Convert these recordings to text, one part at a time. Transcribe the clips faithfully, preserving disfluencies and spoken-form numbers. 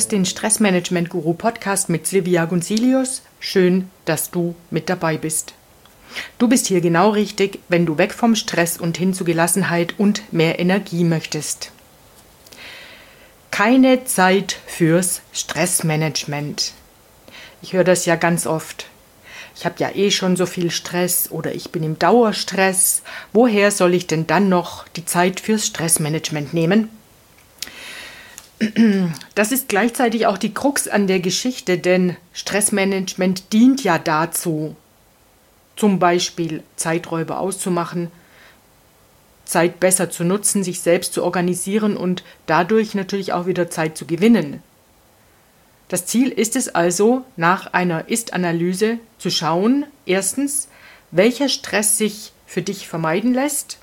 hörst den Stressmanagement-Guru-Podcast mit Silvia Gunzilius. Schön, dass du mit dabei bist. Du bist hier genau richtig, wenn du weg vom Stress und hin zu Gelassenheit und mehr Energie möchtest. Keine Zeit fürs Stressmanagement. Ich höre das ja ganz oft. Ich habe ja eh schon so viel Stress oder ich bin im Dauerstress. Woher soll ich denn dann noch die Zeit fürs Stressmanagement nehmen? Das ist gleichzeitig auch die Krux an der Geschichte, denn Stressmanagement dient ja dazu, zum Beispiel Zeiträuber auszumachen, Zeit besser zu nutzen, sich selbst zu organisieren und dadurch natürlich auch wieder Zeit zu gewinnen. Das Ziel ist es also, nach einer Ist-Analyse zu schauen, erstens, welcher Stress sich für dich vermeiden lässt,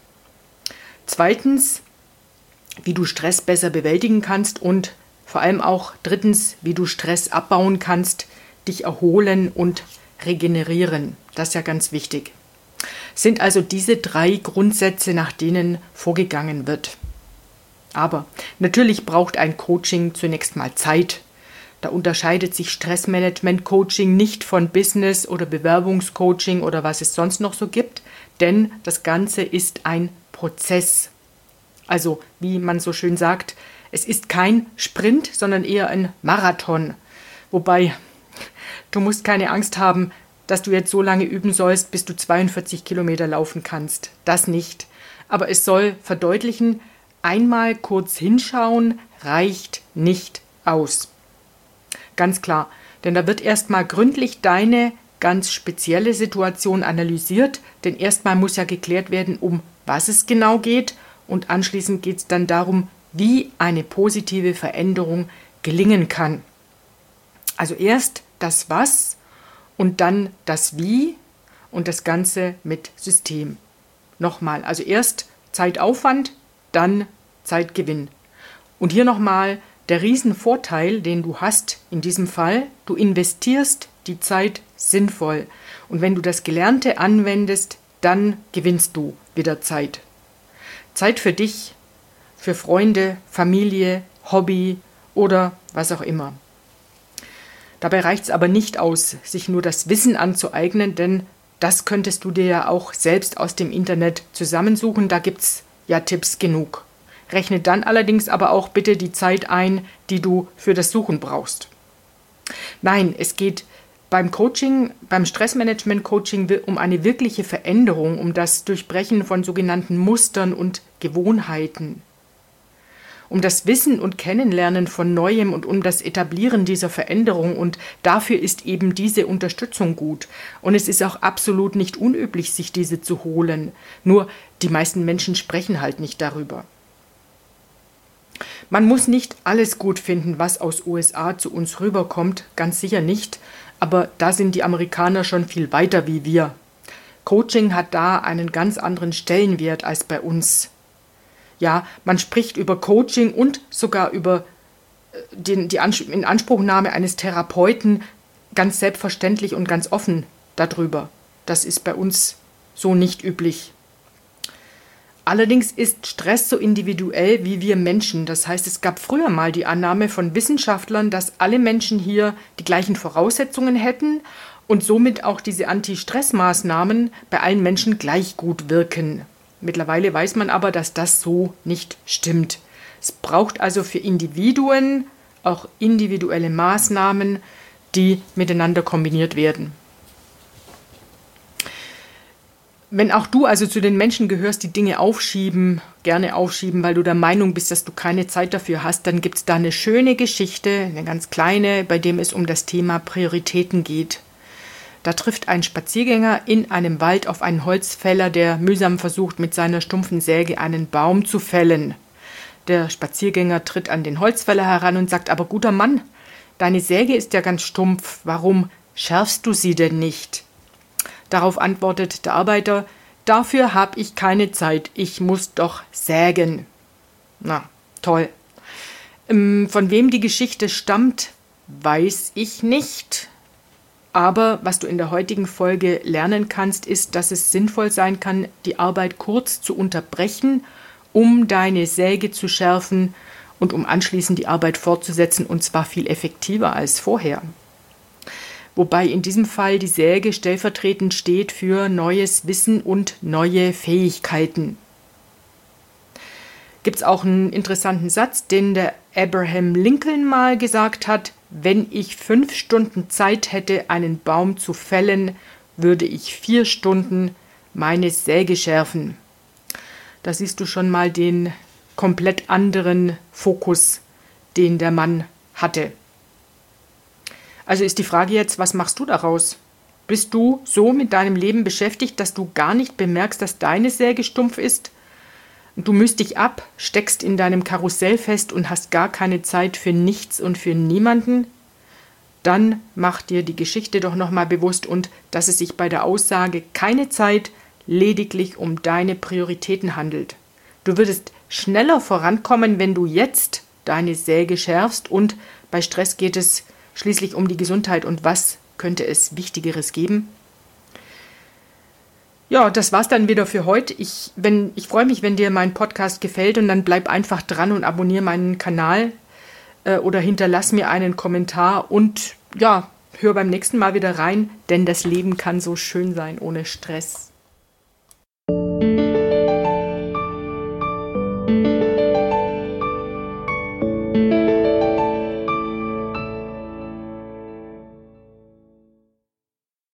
zweitens, wie du Stress besser bewältigen kannst und vor allem auch drittens, wie du Stress abbauen kannst, dich erholen und regenerieren. Das ist ja ganz wichtig. Sind also diese drei Grundsätze, nach denen vorgegangen wird. Aber natürlich braucht ein Coaching zunächst mal Zeit. Da unterscheidet sich Stressmanagement-Coaching nicht von Business- oder Bewerbungscoaching oder was es sonst noch so gibt, denn das Ganze ist ein Prozess. Also, wie man so schön sagt, es ist kein Sprint, sondern eher ein Marathon. Wobei, du musst keine Angst haben, dass du jetzt so lange üben sollst, bis du zweiundvierzig Kilometer laufen kannst. Das nicht. Aber es soll verdeutlichen, einmal kurz hinschauen reicht nicht aus. Ganz klar, denn da wird erstmal gründlich deine ganz spezielle Situation analysiert, denn erstmal muss ja geklärt werden, um was es genau geht. Und anschließend geht es dann darum, wie eine positive Veränderung gelingen kann. Also erst das Was und dann das Wie und das Ganze mit System. Nochmal, also erst Zeitaufwand, dann Zeitgewinn. Und hier nochmal der Riesenvorteil, den du hast in diesem Fall, du investierst die Zeit sinnvoll. Und wenn du das Gelernte anwendest, dann gewinnst du wieder Zeit. Zeit für dich, für Freunde, Familie, Hobby oder was auch immer. Dabei reicht es aber nicht aus, sich nur das Wissen anzueignen, denn das könntest du dir ja auch selbst aus dem Internet zusammensuchen, da gibt es ja Tipps genug. Rechne dann allerdings aber auch bitte die Zeit ein, die du für das Suchen brauchst. Nein, es geht beim Coaching, beim Stressmanagement-Coaching um eine wirkliche Veränderung, um das Durchbrechen von sogenannten Mustern und Gewohnheiten, um das Wissen und Kennenlernen von Neuem und um das Etablieren dieser Veränderung. Und dafür ist eben diese Unterstützung gut. Und es ist auch absolut nicht unüblich, sich diese zu holen. Nur die meisten Menschen sprechen halt nicht darüber. Man muss nicht alles gut finden, was aus U S A zu uns rüberkommt, ganz sicher nicht. Aber da sind die Amerikaner schon viel weiter wie wir. Coaching hat da einen ganz anderen Stellenwert als bei uns. Ja, man spricht über Coaching und sogar über den, die Inanspruchnahme eines Therapeuten ganz selbstverständlich und ganz offen darüber. Das ist bei uns so nicht üblich. Allerdings ist Stress so individuell wie wir Menschen. Das heißt, es gab früher mal die Annahme von Wissenschaftlern, dass alle Menschen hier die gleichen Voraussetzungen hätten und somit auch diese Anti-Stress-Maßnahmen bei allen Menschen gleich gut wirken. Mittlerweile weiß man aber, dass das so nicht stimmt. Es braucht also für Individuen auch individuelle Maßnahmen, die miteinander kombiniert werden. Wenn auch du also zu den Menschen gehörst, die Dinge aufschieben, gerne aufschieben, weil du der Meinung bist, dass du keine Zeit dafür hast, dann gibt es da eine schöne Geschichte, eine ganz kleine, bei dem es um das Thema Prioritäten geht. Da trifft ein Spaziergänger in einem Wald auf einen Holzfäller, der mühsam versucht, mit seiner stumpfen Säge einen Baum zu fällen. Der Spaziergänger tritt an den Holzfäller heran und sagt, aber guter Mann, deine Säge ist ja ganz stumpf, warum schärfst du sie denn nicht? Darauf antwortet der Arbeiter, dafür habe ich keine Zeit, ich muss doch sägen. Na, toll. Ähm, von wem die Geschichte stammt, weiß ich nicht. Aber was du in der heutigen Folge lernen kannst, ist, dass es sinnvoll sein kann, die Arbeit kurz zu unterbrechen, um deine Säge zu schärfen und um anschließend die Arbeit fortzusetzen, und zwar viel effektiver als vorher. Wobei in diesem Fall die Säge stellvertretend steht für neues Wissen und neue Fähigkeiten. Gibt es auch einen interessanten Satz, den der Abraham Lincoln mal gesagt hat: Wenn ich fünf Stunden Zeit hätte, einen Baum zu fällen, würde ich vier Stunden meine Säge schärfen. Da siehst du schon mal den komplett anderen Fokus, den der Mann hatte. Also ist die Frage jetzt, was machst du daraus? Bist du so mit deinem Leben beschäftigt, dass du gar nicht bemerkst, dass deine Säge stumpf ist? Du müsst dich ab, steckst in deinem Karussell fest und hast gar keine Zeit für nichts und für niemanden? Dann mach dir die Geschichte doch nochmal bewusst und dass es sich bei der Aussage keine Zeit lediglich um deine Prioritäten handelt. Du würdest schneller vorankommen, wenn du jetzt deine Säge schärfst, und bei Stress geht es schließlich um die Gesundheit, und was könnte es Wichtigeres geben? Ja, das war's dann wieder für heute. Ich, wenn, ich freue mich, wenn dir mein Podcast gefällt, und dann bleib einfach dran und abonniere meinen Kanal äh, oder hinterlass mir einen Kommentar und ja, hör beim nächsten Mal wieder rein, denn das Leben kann so schön sein ohne Stress.